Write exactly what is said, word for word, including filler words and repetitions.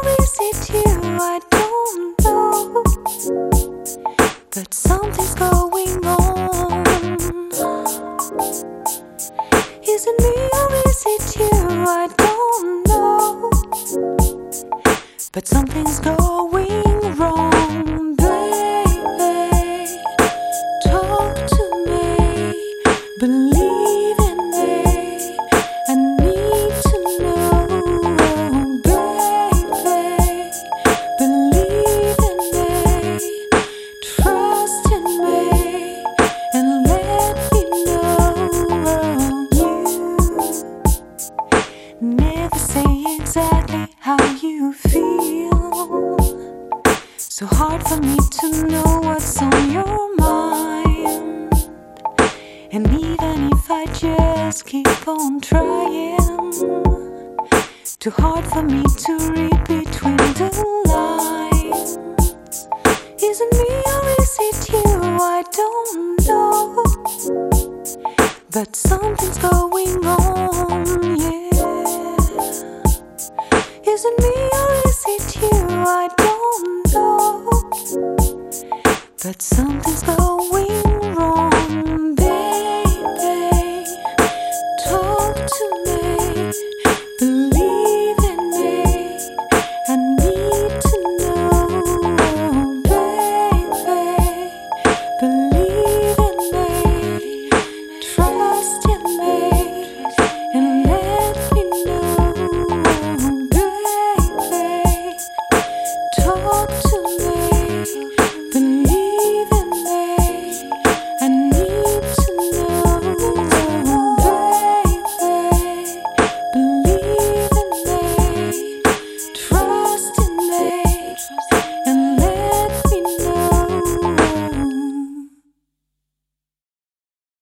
is it you? I don't know, but something's going on. Is it me or is it you? I don't know, but something's going wrong. Baby, talk to me, believe in me, I need to know. Baby, believe in me, trust in me, and let me know. You never say exactly how you feel, so hard for me to know what's on your mind. And even if I just keep on trying, too hard for me to read between the lines. Is it me or is it you? I don't know, but something's going on, yeah. Is it me or is it you? I don't know, but something's